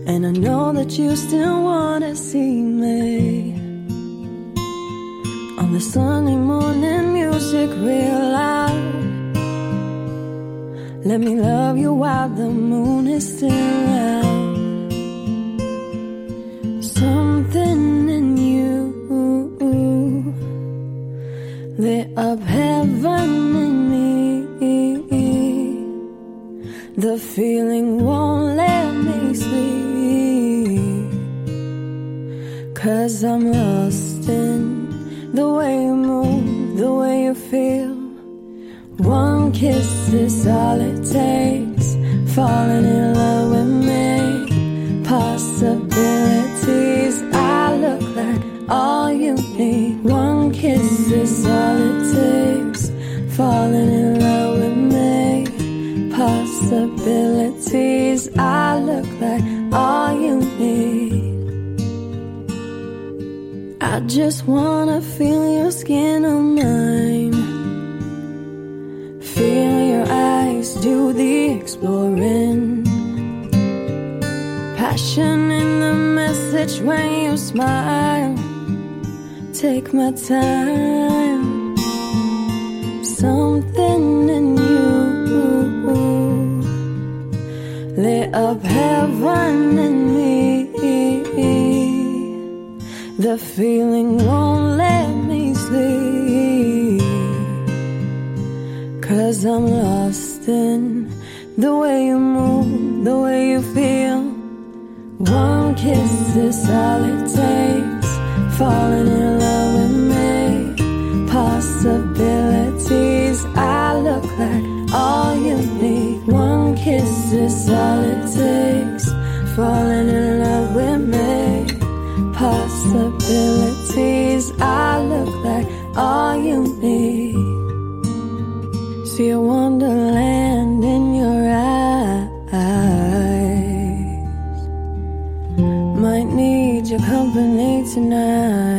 and I know that you still wanna see me. On the Sunday morning, music real loud. Let me love you while the moon is still out. Something in you lit up heaven in me. The feeling won't let me sleep, 'cause I'm lost in the way you move, the way you feel. One kiss is all it takes. Falling in love with me. Possibilities, I look like all you need. One kiss is all it takes. Falling in love with me. Possibilities, I look like all you need. I just wanna feel your skin on mine. Feel your eyes do the exploring. Passion in the message when you smile. Take my time. Something in you lit up heaven in me. The feeling won't let me sleep, 'cause I'm lost in the way you move, the way you feel. One kiss is all it takes. Falling in love with me. Possibilities, I look like all you need. One kiss is all it takes. Falling in love with me. Possibilities, I look like all you need. See a wonderland in your eyes. Might need your company tonight.